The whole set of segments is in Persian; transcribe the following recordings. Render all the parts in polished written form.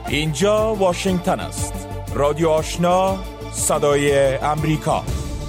اینجا واشنگتن است. رادیو آشنا، صدای امریکا.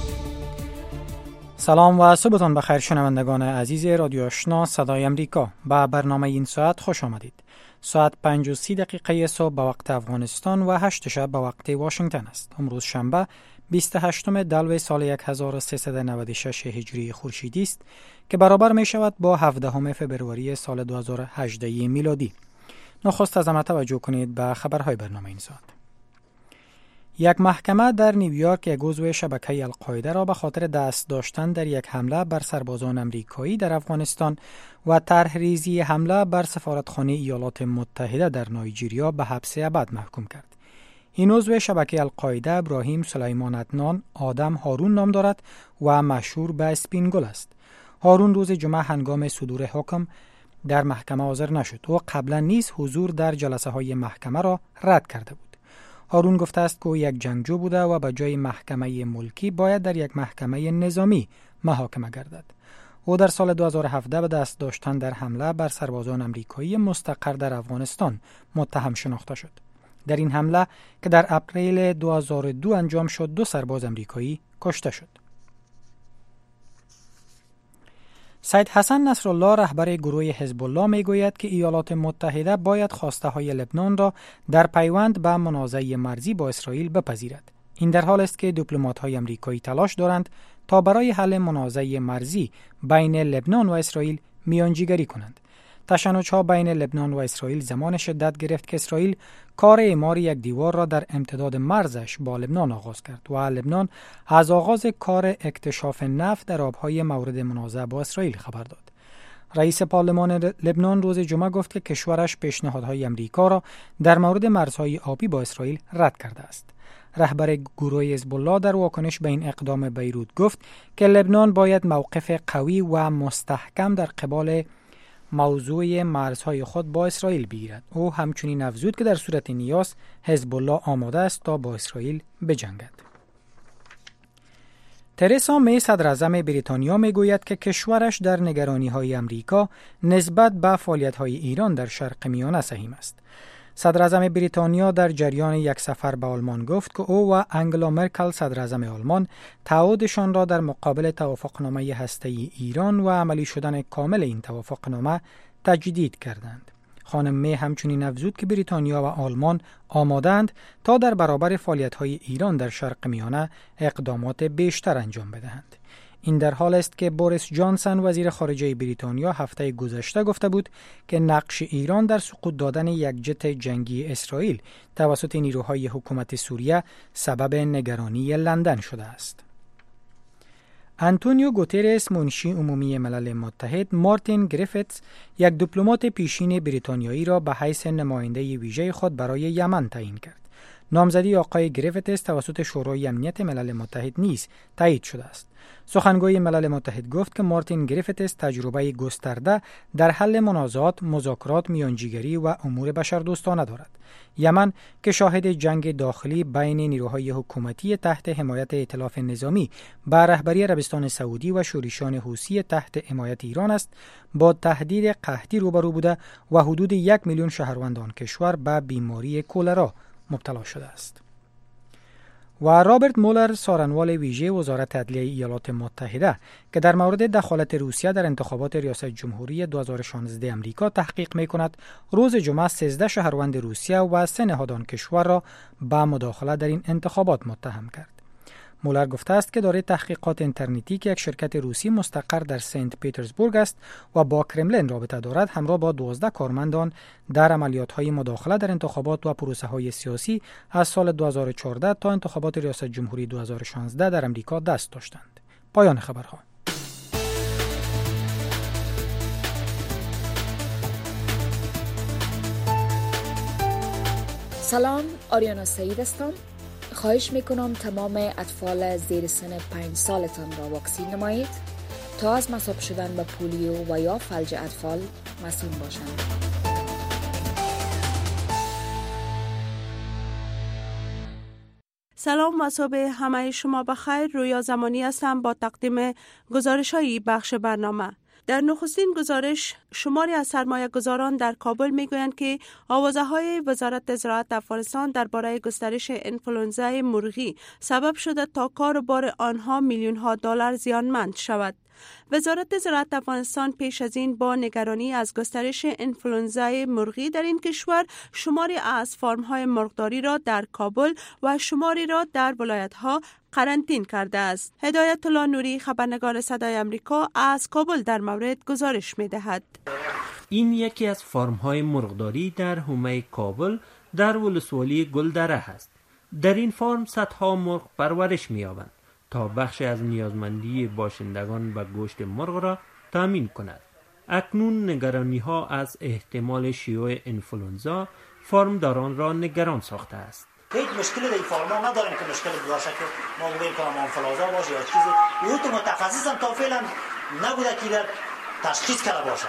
سلام و صبحتان بخیر شنوندگان عزیز رادیو آشنا صدای امریکا. به برنامه این ساعت خوش آمدید. ساعت 5:30 صبح به وقت افغانستان و 8 شب به وقت واشنگتن است. امروز شنبه 28 دلو سال 1396 هجری خورشیدی است که برابر می شود با 17 فبروری سال 2018 میلادی. نخست از همه توجه کنید به خبرهای برنامه این ساعت. یک محکمه در نیویورک یک عضو شبکه القاعده را به خاطر دست داشتن در یک حمله بر سربازان امریکایی در افغانستان و طرح‌ریزی حمله بر سفارتخانه ایالات متحده در نایجریا به حبس ابد محکوم کرد. این عضو شبکه القاعده ابراهیم سلیمان عدنان آدم هارون نام دارد و مشهور به اسپین گل است. هارون روز جمعه هنگام صدور حکم در محکمه حاضر نشد و قبلا نیز حضور در جلسه های محکمه را رد کرده بود. هارون گفته است که او یک جنگجو بوده و به جای محکمه ملکی باید در یک محکمه نظامی محاکمه گردد. او در سال 2017 به دست داشتن در حمله بر سربازان امریکایی مستقر در افغانستان متهم شناخته شد. در این حمله که در اپریل 2002 انجام شد 2 سرباز امریکایی کشته شد. سید حسن نصرالله رهبر گروه حزب الله میگوید که ایالات متحده باید خواسته های لبنان را در پیوند به منازعه مرزی با اسرائیل بپذیرد. این در حال است که دیپلمات های امریکایی تلاش دارند تا برای حل منازعه مرزی بین لبنان و اسرائیل میانجیگری کنند. تشنج‌ها بین لبنان و اسرائیل زمان شدت گرفت که اسرائیل کار اعمار یک دیوار را در امتداد مرزش با لبنان آغاز کرد و لبنان از آغاز کار اکتشاف نفت در آبهای مورد منازعه با اسرائیل خبر داد. رئیس پارلمان لبنان روز جمعه گفت که کشورش پیشنهادهای امریکا را در مورد مرزهای آبی با اسرائیل رد کرده است. رهبر گروه حزب الله در واکنش به این اقدام بیروت گفت که لبنان باید موقف قوی و مستحکم در قبال موضوع مرزهای خود با اسرائیل بگیرد. او همچنین افزود که در صورت نیاز حزب الله آماده است تا با اسرائیل بجنگد. ترسا می صدراعظم بریتانیا می گوید که کشورش در نگرانی‌های امریکا نسبت به فعالیت‌های ایران در شرق میانه سهیم است. صدراعظم بریتانیا در جریان یک سفر به آلمان گفت که او و انگلا مرکل صدراعظم آلمان تعهدشان را در مقابل توافقنامه هسته‌ای ایران و عملی شدن کامل این توافقنامه تجدید کردند. خانم می همچنین افزود که بریتانیا و آلمان آماده‌اند تا در برابر فعالیت‌های ایران در شرق میانه اقدامات بیشتر انجام بدهند. این در حال است که بوریس جانسون وزیر خارجه بریتانیا هفته گذشته گفته بود که نقش ایران در سقوط دادن یک جت جنگی اسرائیل توسط نیروهای حکومت سوریه سبب نگرانی لندن شده است. آنتونیو گوترس منشی عمومی ملل متحد مارتین گریفتس یک دیپلمات پیشین بریتانیایی را به حیث نماینده ویژه خود برای یمن تعیین کرد. نامزدی آقای گریفتس توسط شورای امنیت ملل متحد نیز تایید شده است. سخنگوی ملل متحد گفت که مارتین گریفتس تجربه گسترده در حل منازعات، مذاکرات، میانجیگری و امور بشردوستانه دارد. یمن که شاهد جنگ داخلی بین نیروهای حکومتی تحت حمایت ائتلاف نظامی به رهبری عربستان سعودی و شورشیان حوثی تحت حمایت ایران است، با تهدید قحطی روبرو بوده و حدود 1 میلیون شهروند آن کشور به بیماری کولرا مبتلا شده است. و رابرت مولر سارنوال ویژه وزارت عدلیه ایالات متحده که در مورد دخالت روسیه در انتخابات ریاست جمهوری 2016 امریکا تحقیق می‌کند، روز جمعه 13 شهروند روسیه و 3 نهاد آن کشور را به مداخله در این انتخابات متهم کرد. مولر گفته است که دارای تحقیقات اینترنتی که یک شرکت روسی مستقر در سنت پیترزبورگ است و با کرملین رابطه دارد همراه با 12 کارمندان در عملیات‌های مداخله در انتخابات و پروسه‌های سیاسی از سال 2014 تا انتخابات ریاست جمهوری 2016 در امریکا دست داشتند. پایان خبرها. سلام، آریانا سعید هستم. خواهش میکنم تمام اطفال زیر سن 5 سالتان را واکسین نمایید تا از مصاب شدن به پولیو و یا فلج اطفال مسئول باشند. سلام و صبح همه شما بخیر. رویا زمانی هستم با تقدیم گزارش‌های بخش برنامه. در نخستین گزارش شماری از سرمایه گذاران در کابل میگویند که آوازه‌های وزارت زراعت افغانستان درباره گسترش انفلوئنزای مرغی سبب شده تا کار و بار آنها میلیون‌ها دلار زیانمند شود. وزارت زراعت افغانستان پیش از این با نگرانی از گسترش انفلوئنزای مرغی در این کشور شماری از فارم‌های مرغداری را در کابل و شماری را در ولایت‌ها قرنطین کرده است. هدایت الله نوری، خبرنگار صدای آمریکا، از کابل در مورد گزارش می‌دهد. این یکی از فارم‌های مرغداری در حومه کابل در ولسوالی گلدره است. در این فارم صدها مرغ پرورش می‌یابند تا بخش از نیازمندی باشندگان به گوشت مرغ را تامین کند. اکنون نگرانی‌ها از احتمال شیوع انفلوئنزا فارمداران را نگران ساخته است. هیچ مشکلی در این فارما نداریم که مشکل باشه که ما بگیم که آنفولانزا باشه یا چیزی. او تو متخصص هم تا فعلا نبوده که تشخیص کرده باشه.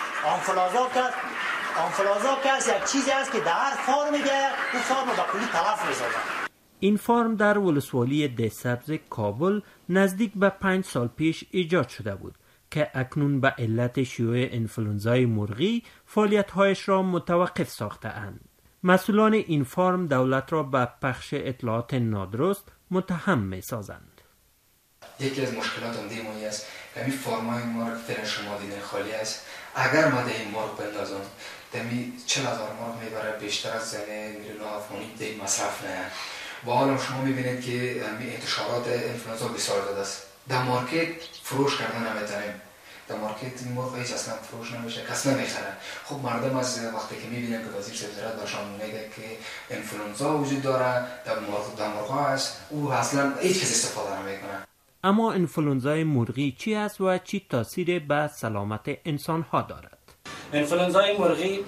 آنفولانزا که یک چیزی است که در هر فارمی بیاید اون فارم با کلی تلف می‌سازه. این فارم در ولسوالی دهسبز کابل نزدیک به 5 سال پیش ایجاد شده بود که اکنون به علت شیوع انفلوئنزای مرغی فعالیت‌هایش را متوقف ساخته اند. مسئولان این فارم دولت را به پخش اطلاعات نادرست متهم می‌سازند. یکی از مشکلات دیمایی است که این فارم‌های مرغ فعلا شما دیدن خالی است. اگر ما این مرغ بندازم دمی 40,000 مرغ میبره، بیشتر از میلیون افغانی دیگه مصرف نه. و حالا شما میبینید که انتشارات انفلوئنزا بسیار زیاد است. در مارکت فروش کردن نمیتونیم. در مارکت مرغ هیچ اصلا فروش نمیشه، کس نمیخره. خب مردم از وقتی که میبینن که وزیر زراعت برشان میگه که انفلوئنزا وجود داره، در مرغ هست، او اصلا هیچ کس استفاده نمیکنه. اما انفلوئنزای مرغی چی است و چی تاثیر به سلامت انسان ها دارد؟ انفلوئنزای مرغی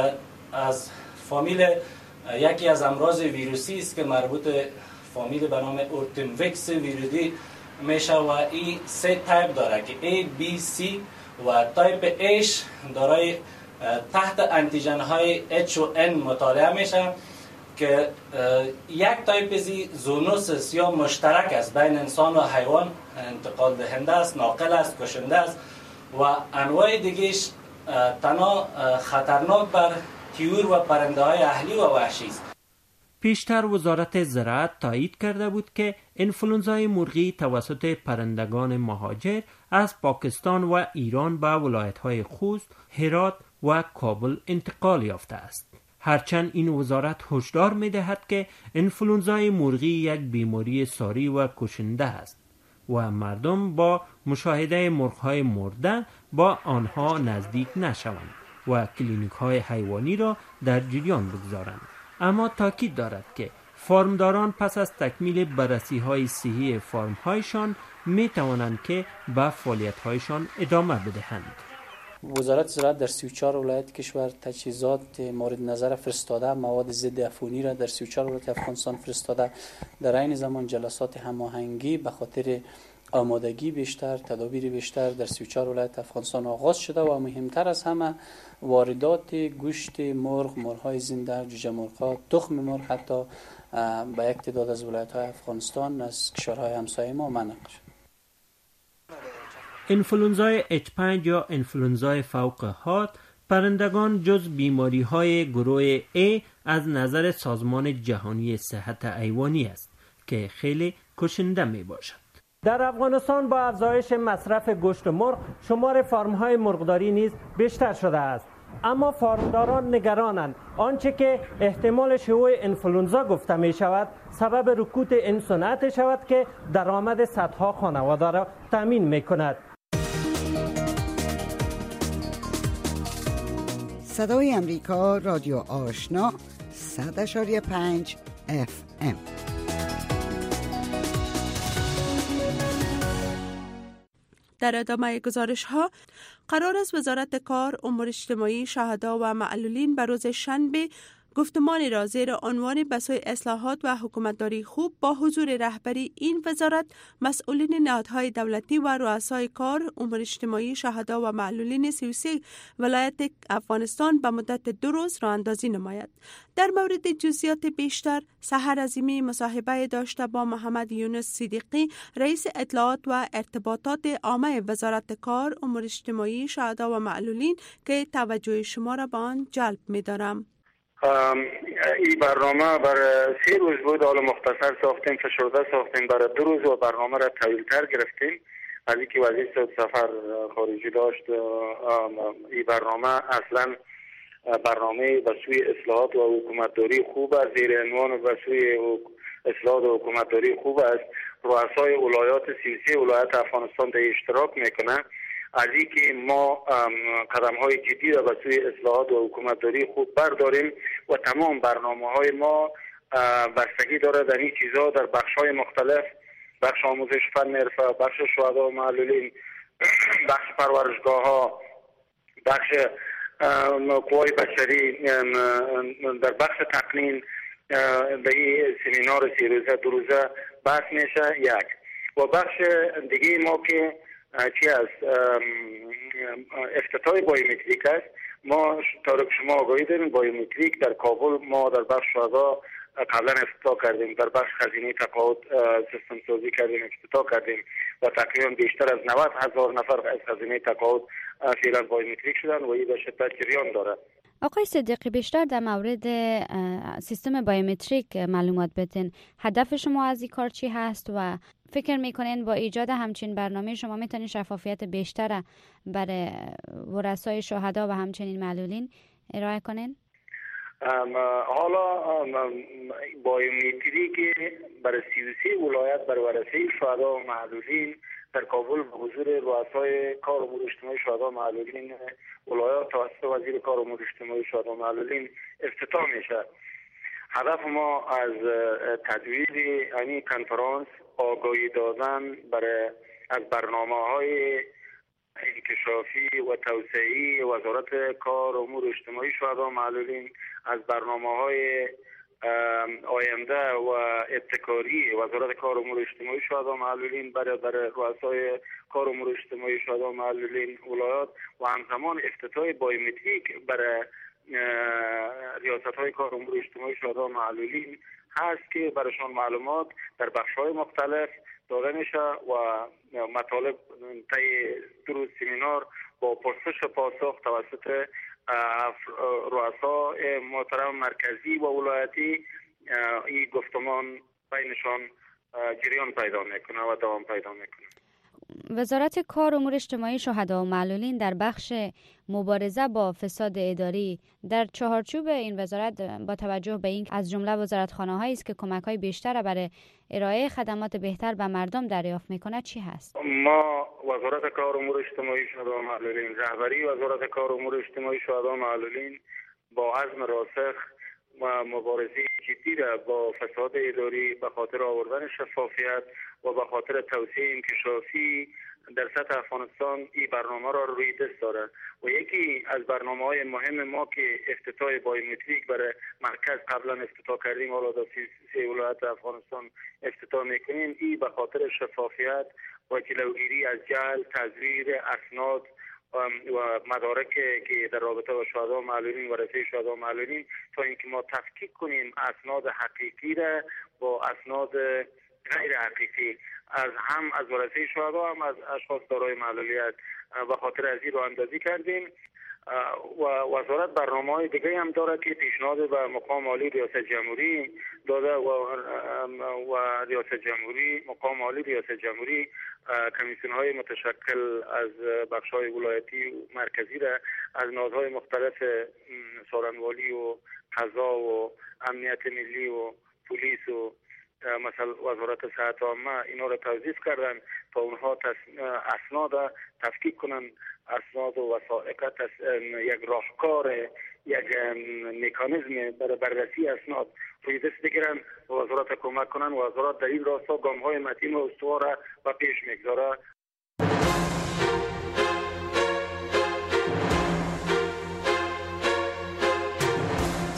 از فامیل یکی از امراض ویروسی است که مربوط فامیل به نام اورتنویکس ویرودی میشه و این 3 تایپ داره که A, B, C و تایپ H دارای تحت انتیژن های H و N مطالعه میشه که یک تایپ زی زونوسیس یا مشترک است بین انسان و حیوان، انتقال دهنده است، ناقل است، کشنده است و انواع دیگهش تنها خطرناک بر طیور و پرنده های اهلی و وحشی است. پیشتر وزارت زراعت تایید کرده بود که انفلوئنزای مرغی توسط پرندگان مهاجر از پاکستان و ایران به ولایت‌های خوست، هرات و کابل انتقال یافته است. هرچند این وزارت هشدار می‌دهد که انفلوئنزای مرغی یک بیماری ساری و کشنده است و مردم با مشاهده مرغ‌های مرده با آنها نزدیک نشوند و کلینیک‌های حیوانی را در جریان بگذارند. اما تاکید دارد که فارمداران پس از تکمیل بررسی‌های صحی فارم‌هایشان می‌توانند که به فعالیت‌هایشان ادامه بدهند. وزارت زراعت در 34 ولایت کشور تجهیزات مورد نظر فرستاده، مواد ضد عفونی را در 34 ولایت افغانستان فرستاده. در این زمان جلسات هماهنگی به خاطر آمادگی بیشتر، تدابیر بیشتر در 34 ولایت افغانستان آغاز شده و مهمتر از همه واردات گوشت مرغ، مرغ‌های زنده، جوجه مرغ‌ها، تخم مرغ حتی به یک تعداد از ولایت‌های افغانستان از کشورهای همسایه ما منع شد. انفلوئنزای H5 یا انفلوئنزای فوق حاد پرندگان جز بیماری‌های گروه A از نظر سازمان جهانی صحت حیوانی است که خیلی کشنده میباشد. در افغانستان با افزایش مصرف گوشت مرغ شمار فارم‌های مرغداری نیز بیشتر شده است. اما فارمداران نگرانند آنچه که احتمال شیوع انفلوئنزا گفته می شود سبب رکود این صنعت شود که درآمد صدها خانواده را تامین می کند. صدای امریکا، رادیو آشنا، 100.5 FM. در ادامه گزارش ها قرار است وزارت کار، امور اجتماعی، شهدا و معلولین به روز شنبه گفتمان را زیر عنوان به سوی اصلاحات و حکومتداری خوب با حضور رهبری این وزارت، مسئولین نهادهای دولتی و رؤسای کار، امور اجتماعی، شهدا و معلولین 33 ولایت افغانستان به مدت 2 روز راه اندازی نماید. در مورد جزئیات بیشتر سحر عظیمی مصاحبه داشته با محمد یونس صدیقی، رئیس اطلاعات و ارتباطات عامه وزارت کار، امور اجتماعی، شهدا و معلولین که توجه شما را به آن جلب می‌دارم. این برنامه برای 3 روز بود، حالا مختصر ساختیم، فشرده ساختیم برای 2 روز و برنامه را طویل‌تر گرفتیم. از اینکه وزیر صاحب سفر خارجی داشت، این برنامه اصلا برنامه به سوی اصلاحات و حکومتداری خوب است، زیر عنوان به سوی اصلاحات و حکومتداری خوب است. رؤسای ولایات 33 ولایت افغانستان در اشتراک میکنه. از اینکه ما قدم های جدی را به سوی اصلاحات و حکومتداری خوب برداریم و تمام برنامه های ما بستگی داره در این چیزها، در بخش های مختلف، بخش آموزش فن حرفه، بخش شهدا و معلولین، بخش پرورشگاه ها، بخش قوای بشری، در بخش تقنین در این سمینار 3 روزه 2 روزه بحث میشه یک. و بخش دیگه ما که چی است، افتتاح بایومتریک است. ما طور شما آگاهی داریم بایومتریک در کابل ما در بخش شهدا قبلا افتتاح کردیم، در بخش خزینه تقاعد سیستم سازی کردیم، افتتاح کردیم و تقریبا بیشتر از 90,000 نفر از خزینه تقاعد فعلا بایومتریک شدن و این به شدت جریان داره. آقای صدیقی، بیشتر در مورد سیستم بایومتریک معلومات بدین. هدف شما از این کار چی هست و فکر میکنین با ایجاد همچین برنامه شما میتونین شفافیت بیشتر برای ورثای شهدا و همچنین معلولین ارائه کنین؟ حالا بایومتریک برای 33 ولایت برای ورثه شهدا و معلولین در کابل به حضور رؤسای کار امور اجتماعی شهدا و معلولین ولایات توسط وزیر کار امور اجتماعی شهدا و معلولین افتتاح میشه. هدف ما از تدویر این کنفرانس آگاهی دادن برای از برنامه‌های انکشافی و توسعه‌ای وزارت کار امور اجتماعی شهدا و معلولین، از برنامه‌های آینده و ابتکاری وزارت کار امور اجتماعی شهدا و معلولین برای رؤسای کار امور اجتماعی شهدا و معلولین ولایات و همزمان افتتاح بایومتریک برای ریاست‌های کار امور اجتماعی شهدا و معلولین هست که برایشان معلومات در بخش‌های مختلف داده میشه و مطالب طی 2 روز سمینار با پرسش و پاسخ توسط رؤسای محترم مرکزی و ولایتی این گفتمان بینشان جریان پیدا میکنه و دوام پیدا میکنه. وزارت کار امور اجتماعی شهدا و معلولین در بخش مبارزه با فساد اداری در چهارچوب این وزارت با توجه به این از جمله وزارتخانه‌هایی است که کمک‌های بیشتر برای ارائه خدمات بهتر به مردم دریافت میکنه چی هست؟ ما وزارت کار امور اجتماعی شهدا و معلولین، رهبری وزارت کار امور اجتماعی شهدا و معلولین با عزم راسخ و مبارزه جدی را با فساد اداری به خاطر آوردن شفافیت و به خاطر توسعه انکشافی در سطح افغانستان این برنامه را روی دست داره و یکی از برنامه‌های مهم ما که افتتاح بایومتریک برای مرکز قبلا افتتاح کردیم، حالا در 33 ولایت افغانستان افتتاح میکنیم، این به خاطر شفافیت و جلوگیری از جعل، تزویر اسناد و مدارک که در رابطه با شهدا و معلولین و ورثه شهدا و معلولین تا اینکه ما تفکیک کنیم اسناد حقیقی را با اسناد غیر حقیقی از ورثه شهدا هم از اشخاص دارای معلولیت و خاطر از این راه اندازی کردیم. و وزارت برنامه‌های دیگه هم داره که پیشنهاد به مقام عالی ریاست جمهوری داده و ریاست جمهوری، مقام عالی ریاست جمهوری کمیسیون‌های متشکل از بخش‌های ولایتی و مرکزی را از نهادهای مختلف سارنوالی و قضا و امنیت ملی و پلیس و مثلا وزارت صحت عامه اینا را توظیف کردن تا اونها اسناد تفکیک کنن، اسناد و وثائق یک راهکار، یک مکانیزم برای بررسی اسناد روی دست بگیرن و وزارت کمک کنن و وزارت در این راستا گام‌های متین و استوار و پیش میگذاره.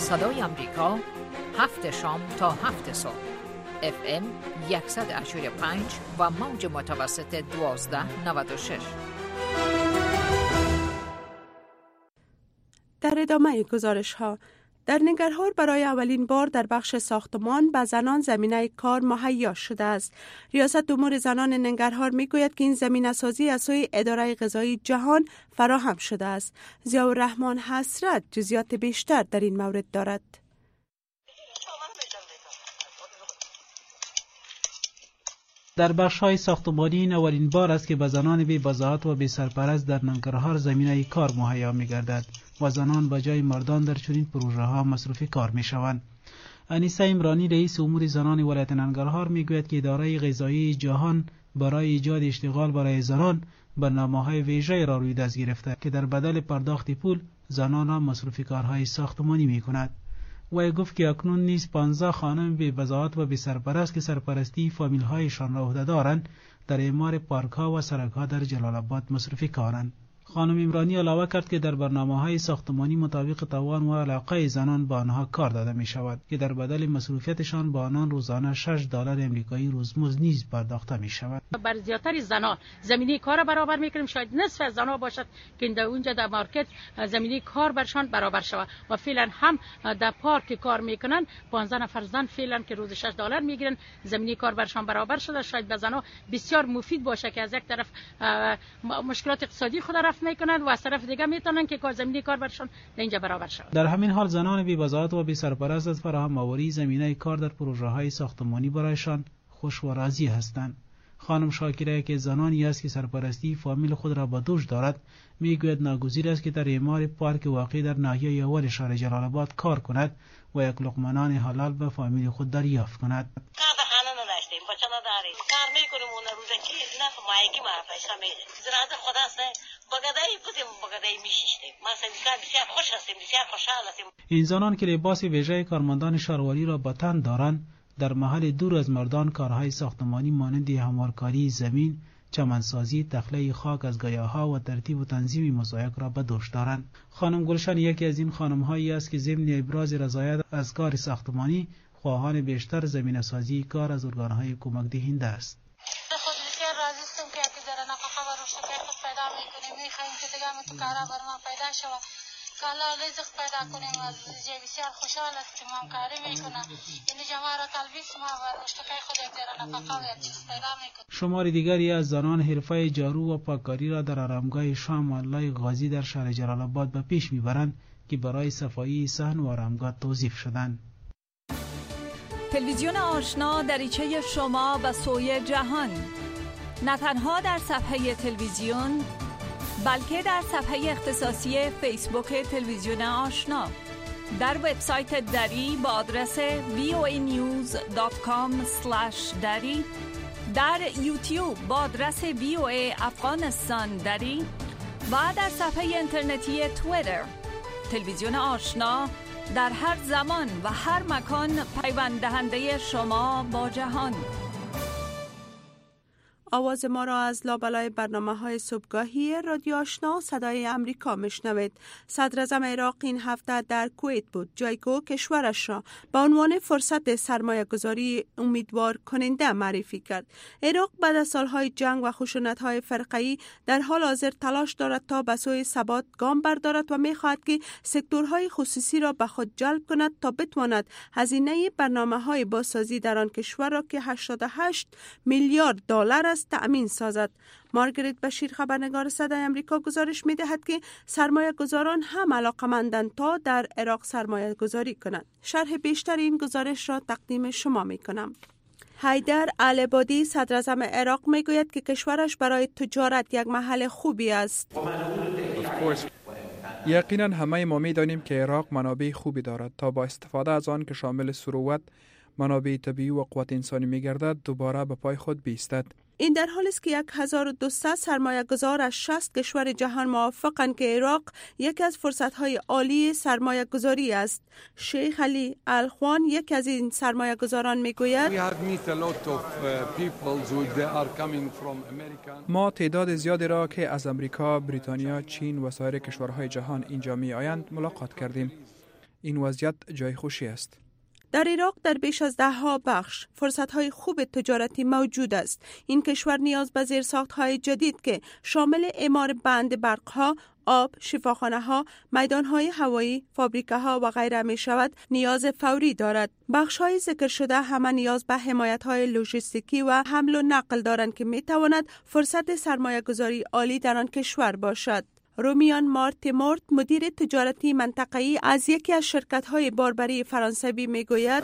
صدای امریکا 7 شام تا 7 صبح FM 100.5 و موج متوسط 1296. در ادامه گزارش ها، در ننگرهار برای اولین بار در بخش ساختمان به زنان زمینه کار مهیا شده است. ریاست امور زنان ننگرهار میگوید که این زمینه سازی از سوی اداره غذایی جهان فراهم شده است. ضیاءالرحمن حسرت جزئیات بیشتر در این مورد دارد. در بخش‌های ساختمانی این اولین بار است که به زنان بی بضاعت و بی سرپرست در ننگرهار زمینه کار مهیا می‌گردد و زنان به جای مردان در چنین پروژه‌ها مصروف کار می‌شوند. انیسه عمرانی رئیس امور زنان ولایت ننگرهار میگوید که اداره غذایی جهان برای ایجاد اشتغال برای زنان برنامه‌های ویژه‌ای را روی دست گرفته که در بدل پرداخت پول زنان را مصروف کارهای ساختمانی می‌کند. و گفت که اکنون نیز 15 خانم بی بضاعت و بی سرپرست که سرپرستی فامیل‌هایشان را عهده دارند در اعمار پارک‌ها و سرک‌ها در جلال آباد مصروف کارند. خانم عمرانی علاوه کرد که در برنامه‌های ساختمانی مطابق توان و علاقه زنان به آنها کار داده می‌شود که در بدل مصروفیتشان به آنان روزانه $6 امریکایی روزمزد نیز پرداخته می‌شود. بر زیاتر زنان زمینه کار برابر می‌کنیم، شاید نصف از زنان باشد که در اونجا در مارکت زمینه کار برشان برابر شود و فعلا هم در پارک کار می‌کنن 15 نفر زن فعلا که روز $6 می‌گیرن، زمینه کار برشان برابر شده. شاید به زنان بسیار مفید باشه که از یک طرف مشکلات اقتصادی خود رفع میکنند و از طرف دیگه میتونن که زمینه کار برشان اینجا برابر شود. در همین حال زنان بی بضاعت و بی سرپرست از فراهم آوری زمینه کار در پروژه‌های ساختمانی برایشان خوش و راضی هستند. خانم شاکره که زنانی است که سرپرستی فامیل خود را به دوش دارد میگوید ناگزیر است که در اعمار پارک واقع در ناحیه اول شهر جلال آباد کار کند و یک لقمه نان حلال به فامیل خود دریافت کند. بچه نداریم کار میکنیم اون روزکی نه مایگی ما پیسه میده زراعت خدا است بغدای بودیم بغدای میشیشتیم ما سندیکا بسیار خوش هستیم بسیار خوشحال هستیم. این زنان که لباس ویژه کارمندان شهرواری را به تن دارند در محل دور از مردان کارهای ساختمانی مانند هموارکاری زمین، چمنسازی، تخلیه خاک از گیاها و ترتیب و تنظیم مضایق را به دوش دارند. خانم گلشن یکی از این خانم‌هایی است که ضمن ابراز رضایت از کار ساختمانی خواهان بیشتر زمینه سازی کار از ارگان‌های کمک دهنده است. خود بسیار راضی هستم که در نفقه و رشد خود پیدا می‌کنیم. می‌خوایم که دیگه تو کارا بر ما پیدا شود. که الله رزق پیدا کنیم. از بسیار خوشحال هستیم همکاری می‌کنیم. یعنی جماعت را تلبیس ما و رشد خود در نفقه و یک چیز پیدا می‌کنیم. شمار دیگری از زنان حرفه جارو و پاککاری را در آرامگاه شام الله غازی در شهر جلال آباد به پیش می‌برند که برای صفایی صحن و آرامگاه توظیف شدند. تلویزیون آشنا دریچه شما به سوی جهان، نه تنها در صفحه تلویزیون بلکه در صفحه اختصاصی فیسبوک تلویزیون آشنا، در وبسایت دری با آدرس voanews.com/dari، در یوتیوب با آدرس VOA افغانستان دری و در صفحه اینترنتی توییتر. تلویزیون آشنا در هر زمان و هر مکان پیوند دهنده شما با جهان. آواز ما را از لابلای برنامه‌های صبحگاهی رادیو آشنا صدای امریکا میشنوید. صدر اعظم عراق این هفته در کویت بود، جایی که کشورش را به عنوان فرصت سرمایه‌گذاری امیدوار کننده معرفی کرد. عراق بعد از سالهای جنگ و خشونت‌های فرقه‌ای در حال حاضر تلاش دارد تا به سوی ثبات گام بردارد و می‌خواهد که سکتورهای خصوصی را به خود جلب کند تا بتواند هزینه برنامه‌های بازسازی در آن کشور را که 88 میلیارد دلار است تأمین سازد. مارگریت بشیر خبرنگار صدای امریکا گزارش می‌دهد که سرمایه گذاران هم علاقه‌مندند تا در عراق سرمایه گذاری کنند. شرح بیشتر این گزارش را تقدیم شما می‌کنم. حیدر العبادی صدر اعظم عراق میگوید که کشورش برای تجارت یک محل خوبی است. یقینا همه ما می‌دانیم که عراق منابع خوبی دارد تا با استفاده از آن که شامل ثروت، منابع طبیعی و قوت انسانی می‌گردد دوباره به پای خود بایستد. این در حالی است که 1200 سرمایه‌گذار از 60 کشور جهان موافقند که عراق یکی از فرصت‌های عالی سرمایه‌گذاری است. شیخ علی الخوان یکی از این سرمایه‌گذاران میگوید ما تعداد زیادی را که از امریکا، بریتانیا، چین و سایر کشورهای جهان اینجا می‌آیند ملاقات کردیم. این وضعیت جای خوشی است. در عراق در بیش از 10 بخش فرصت‌های خوب تجارتی موجود است. این کشور نیاز به زیرساخت‌های جدید که شامل اعمار بند برق‌ها، آب، شفاخانه‌ها، میدان‌های هوایی، فابریکه‌ها و غیره می شود نیاز فوری دارد. بخش‌های ذکر شده همه نیاز به حمایت‌های لوجستیکی و حمل و نقل دارند که می تواند فرصت سرمایه‌گذاری عالی در آن کشور باشد. رومیان مارتیمورت مدیر تجارتی منطقه‌ای از یکی از شرکت‌های باربری فرانسوی می‌گوید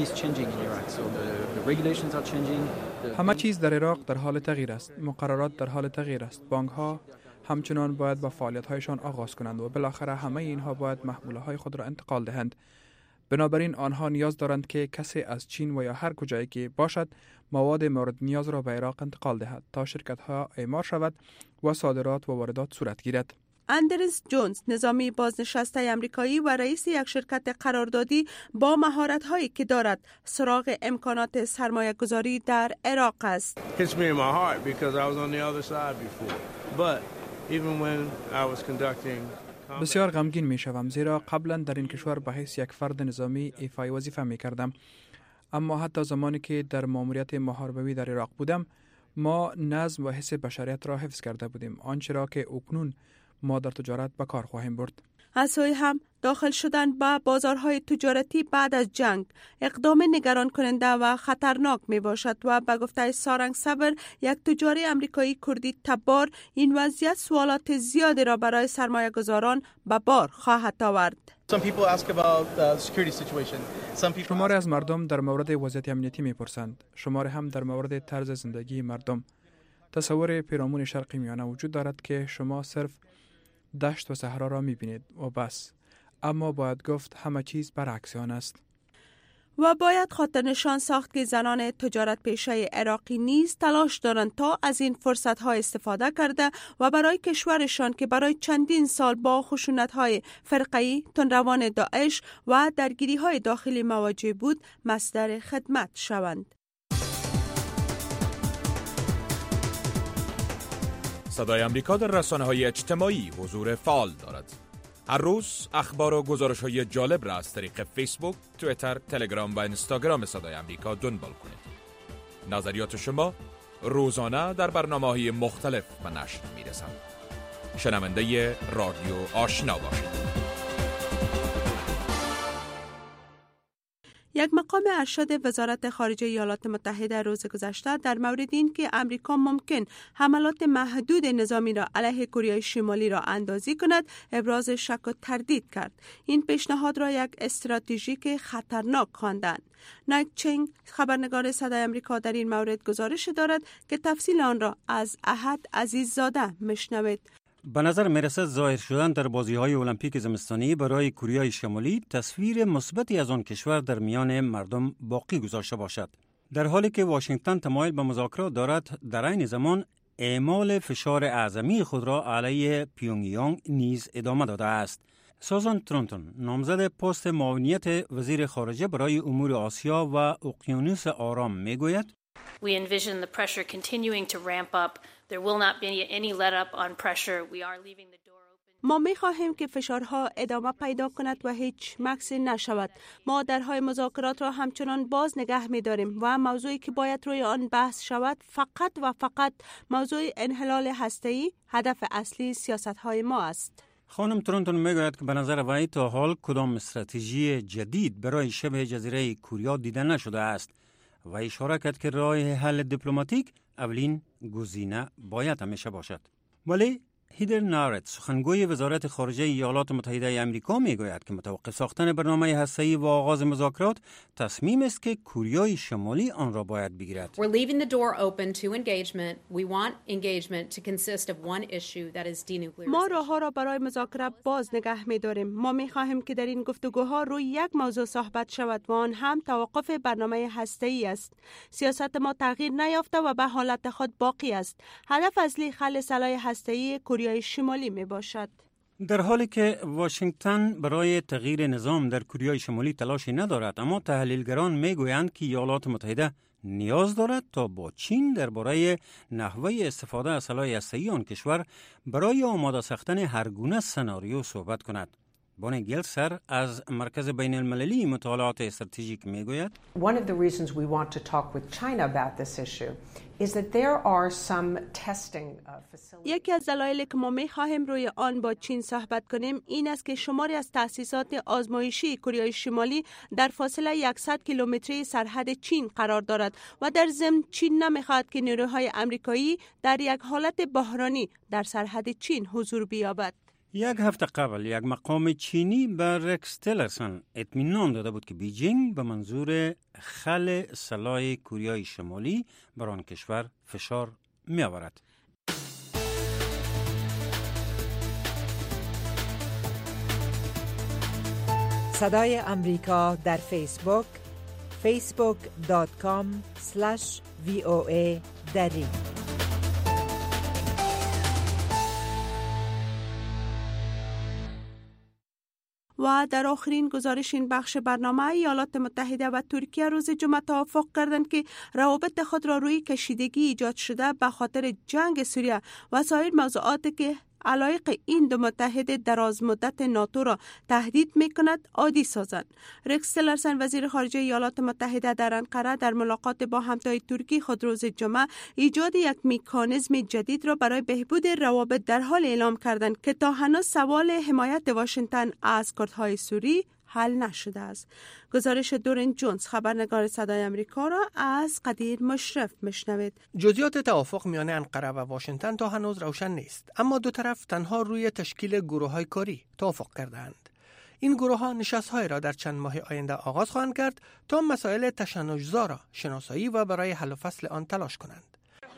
همه چیز در عراق در حال تغییر است. مقررات در حال تغییر است. بانک‌ها همچنان باید با فعالیت‌هایشان آغاز کنند و بالاخره همه اینها باید محموله‌های خود را انتقال دهند. بنابراین آنها نیاز دارند که کسی از چین و یا هر کجایی که باشد مواد مورد نیاز را به عراق انتقال دهد تا شرکت‌ها اعمار شود و صادرات و واردات صورت گیرد. اندرس جونز نظامی بازنشسته امریکایی و رئیس یک شرکت قراردادی با مهارت‌هایی که دارد سراغ امکانات سرمایه‌گذاری در عراق است. بسیار غمگین می شوم زیرا قبلا در این کشور به حیث یک فرد نظامی ایفای وظیفه می کردم، اما حتی زمانی که در ماموریت محاربوی در عراق بودم ما نظم و حس بشریت را حفظ کرده بودیم، آنچه را که اکنون ما در تجارت به کار خواهیم برد. از سوی هم داخل شدن به بازارهای تجارتی بعد از جنگ اقدام نگران کننده و خطرناک می باشد و به گفته سارنگ صبر یک تجار امریکایی کردی تبار این وضعیت سوالات زیادی را برای سرمایه گذاران به بار خواهد آورد. شماری از مردم در مورد وضعیت امنیتی می پرسند، شماری هم در مورد طرز زندگی مردم. تصور پیرامون شرق میانه وجود دارد که شما صرف دشت و صحرا را می بینید و بس، اما باید گفت همه چیز برعکس آن است. و باید خاطر نشان ساخت که زنان تجارت پیشه عراقی نیز تلاش دارند تا از این فرصت ها استفاده کرده و برای کشورشان که برای چندین سال با خشونت های فرقه‌ای، تندروان داعش و درگیری های داخلی مواجه بود مصدر خدمت شوند. صدای امریکا در رسانه‌های اجتماعی حضور فعال دارد. هر روز اخبار و گزارش‌های جالب را از طریق فیسبوک، توییتر، تلگرام و اینستاگرام صدای امریکا دنبال کنید. نظریات شما روزانه در برنامه‌های مختلف به نشر می‌رسند. شنونده رادیو آشنا باشید. یک مقام ارشد وزارت خارجه ایالات متحده روز گذشته در مورد این که امریکا ممکن حملات محدود نظامی را علیه کره شمالی را اندازی کند ابراز شک و تردید کرد. این پیشنهاد را یک استراتژیک خطرناک خواندند. نایک چنگ خبرنگار صدای امریکا در این مورد گزارش دارد که تفصیل آن را از احد عزیززاده میشنوید. به نظر میرسد ظاهر شدن در بازی‌های المپیک زمستانی برای کره شمالی تصویر مثبتی از آن کشور در میان مردم باقی گذاشته باشد، در حالی که واشنگتن تمایل به مذاکرات دارد. در عین زمان اعمال فشار اعظمی خود را علیه پیونگیانگ نیز ادامه داده است. سوزان ترونتون نامزد پست معاونیت وزیر خارجه برای امور آسیا و اقیانوس آرام میگوید We envision the pressure continuing to ramp up. There will not be any let up on pressure. We are leaving the door open. ما می‌خواهیم که فشارها ادامه پیدا کند و هیچ مکسی نشود. ما درهای مذاکرات را همچنان باز نگه می‌داریم و موضوعی که باید روی آن بحث شود فقط و فقط موضوع انحلال هسته‌ای هدف اصلی سیاست‌های ما است. خانم ترونتون میگوید که به نظر وی تا حال کدام استراتژی جدید برای شبه جزیره کره دیده نشده است و اشاره کرد که راه حل دیپلماتیک اولین گزینه باید همیشه باشد. ولی هیدر نارت سخنگوی وزارت خارجه ایالات متحده آمریکا میگوید که متوقف ساختن برنامه هسته‌ای و آغاز مذاکرات تصمیم است که کره شمالی آن را باید بگیرد. We're leaving the door open to engagement. We want engagement to consist of one issue that is denuclearization. ما راه‌ها را برای مذاکره باز نگه می‌داریم. ما می‌خواهیم که در این گفتگوها روی یک موضوع صحبت شود و آن هم توقف برنامه هسته‌ای است. سیاست ما تغییر نیافته و به حالت خود باقی است. هدف اصلی خلع سلاح هسته‌ای کره شمالی می باشد. در حالی که واشنگتن برای تغییر نظام در کره شمالی تلاشی ندارد، اما تحلیلگران می گویند که ایالات متحده نیاز دارد تا با چین درباره نحوه استفاده از سلاح هسته‌ای آن کشور برای آماده ساختن هر گونه سناریو صحبت کند. بانی گلسر از مرکز بین المللی مطالعات استراتژیک میگوید One of the reasons we want to talk with China about this issue is that there are some testing facilities. یکی از دلایلی که ما می‌خواهیم روی آن با چین صحبت کنیم این است که شماری از تأسیسات آزمایشی کره شمالی در فاصله 100 کیلومتری سرحد چین قرار دارد و در ضمن چین نمی‌خواهد که نیروهای آمریکایی در یک حالت بحرانی در سرحد چین حضور بیابد. یک هفته قبل یک مقام چینی به رکس تیلرسن اطمینان داده بود که بیجینگ به منظور خل سلاح کره شمالی بر آن کشور فشار می آورد. صدای امریکا در فیسبوک facebook.com/VOA دری. و در آخرین گزارش این بخش برنامه ایالات متحده و ترکیه روز جمعه توافق کردند که روابط خود را روی کشیدگی ایجاد شده به خاطر جنگ سوریه و سایر موضوعاتی که علایق این دو متحد دراز مدت ناتو را تهدید می‌کند عادی سازند. رکس تیلرسن وزیر خارجه ایالات متحده در انقره در ملاقات با همتای ترکی خود روز جمعه ایجاد یک مکانیزم جدید را برای بهبود روابط در حال اعلام کردند که تا هنوز سوال حمایت واشنگتن از کردهای سوری حل نشده است. گزارش دورن جونز خبرنگار صدای امریکا را از قدیر مشرف میشنوید. جزئیات توافق میان انقره و واشنگتن تا هنوز روشن نیست، اما دو طرف تنها روی تشکیل گروه‌های کاری توافق کردند. این گروه‌ها نشست‌های را در چند ماه آینده آغاز خواهند کرد تا مسائل تشنج‌زا را شناسایی و برای حل و فصل آن تلاش کنند.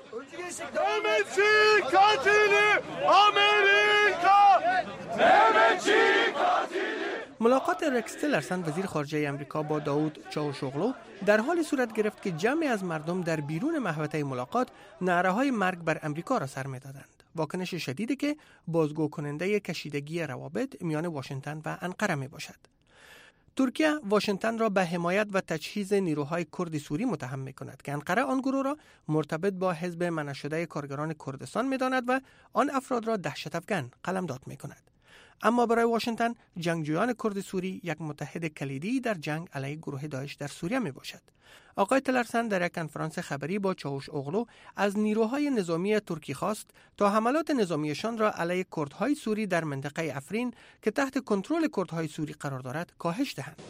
ملاقات رکس تیلرسن وزیر خارجه امریکا با داوود چاوشوغلو در حال صورت گرفت که جمعی از مردم در بیرون محوطه ملاقات نعره‌های مرگ بر امریکا را سر می‌دادند. واکنش شدیدی که بازگو کننده کشیدگی روابط میان واشنگتن و انقره میباشد. ترکیه واشنگتن را به حمایت و تجهیز نیروهای کرد سوری متهم می‌کند که انقره آن گروه را مرتبط با حزب منع‌شده کارگران کردستان می‌داند و آن افراد را دهشت افکن قلمداد می‌کند. اما برای واشنگتن جنگجویان کرد سوری یک متحد کلیدی در جنگ علیه گروه داعش در سوریه می باشد. آقای تیلرسن در یک کنفرانس خبری با چاوشوغلو از نیروهای نظامی ترکی خواست تا حملات نظامیشان را علیه کردهای سوری در منطقه افرین که تحت کنترل کردهای سوری قرار دارد کاهش دهند.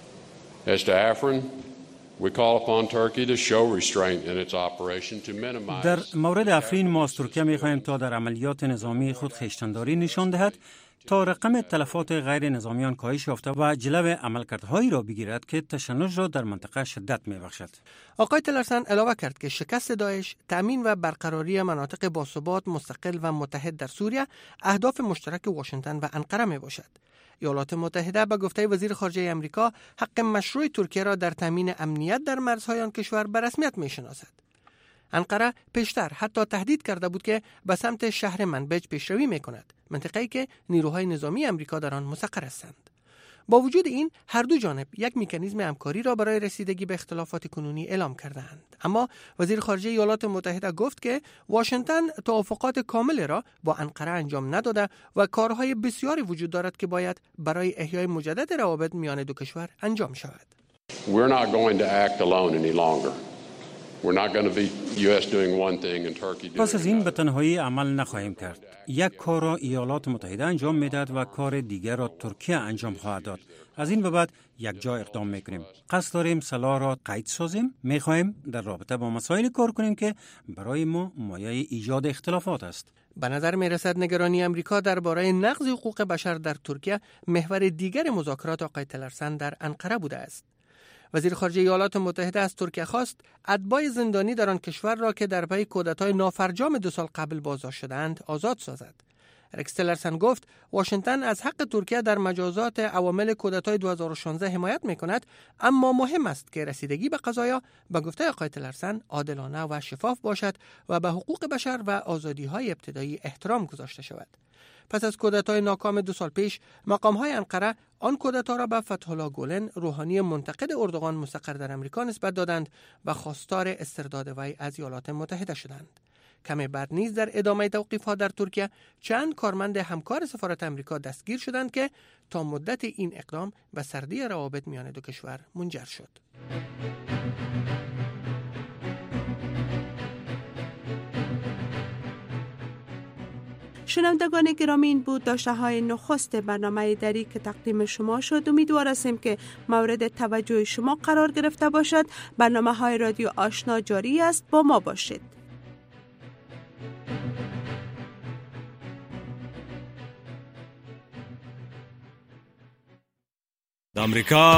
در مورد افرین ما از ترکیه می خواهیم تا در عملیات نظامی خود خویشتن‌داری نشان دهد تا رقم تلفات غیر نظامیان کاهش یافته و جلو عملکردهایی را بگیرد که تشنج را در منطقه شدت می‌بخشد. آقای تیلرسن علاوه کرد که شکست داعش، تأمین و برقراری مناطق باثبات، مستقل و متحد در سوریه اهداف مشترک واشنگتن و انقره میباشد. ایالات متحده به گفته وزیر خارجه امریکا حق مشروع ترکیه را در تامین امنیت در مرزهای آن کشور به رسمیت می‌شناسد. انقره پیشتر حتی تهدید کرده بود که به سمت شهر منبج پیشروی می‌کند، منطقه‌ای که نیروهای نظامی امریکا در آن مستقر هستند. با وجود این هر دو جانب یک مکانیزم همکاری را برای رسیدگی به اختلافات کنونی اعلام کردند، اما وزیر خارجه ایالات متحده گفت که واشنگتن توافقات کامل را با انقره انجام نداده و کارهای بسیاری وجود دارد که باید برای احیای مجدد روابط میان دو کشور انجام شود. We're not going to act alone any longer. پس از این به تنهایی عمل نخواهیم کرد. یک کار را ایالات متحده انجام میدهد و کار دیگر را ترکیه انجام خواهد داد. از این به بعد یک جا اقدام میکنیم. قصد داریم سلاح را قید سازیم. میخواهیم در رابطه با مسائل کار کنیم که برای ما مایه ایجاد اختلافات است. به نظر میرسد نگرانی امریکا درباره نقض حقوق بشر در ترکیه محور دیگر مذاکرات آقای تیلرسن در انقره بوده است. وزیر خارجه ایالات متحده از ترکیه خواست اتباع زندانی در آن کشور را که در پی کودتای نافرجام 2 سال قبل بازداشت شدند آزاد سازد. رکس تیلرسن گفت واشنگتن از حق ترکیه در مجازات عوامل کودتای 2016 حمایت میکند، اما مهم است که رسیدگی به قضایا به گفته آقای تیلرسن عادلانه و شفاف باشد و به حقوق بشر و آزادی‌های ابتدایی احترام گذاشته شود. پس از کودتای ناکام 2 سال پیش، مقام‌های انقره آن کودتا را به فتح‌الله گولن، روحانی منتقد اردوغان مستقر در امریکا نسبت دادند و خواستار استرداد وی از ایالات متحده شدند. کم بعد نیز در ادامه توقیف‌ها در ترکیه چند کارمند همکار سفارت امریکا دستگیر شدند که تا مدت این اقدام به سردی روابط میان دو کشور منجر شد. شنوندگان گرامی، این بود داشته های نخست برنامه دری که تقدیم شما شد. امیدوار هستیم که مورد توجه شما قرار گرفته باشد. برنامه های رادیو آشنا جاری است، با ما باشید. آمریکا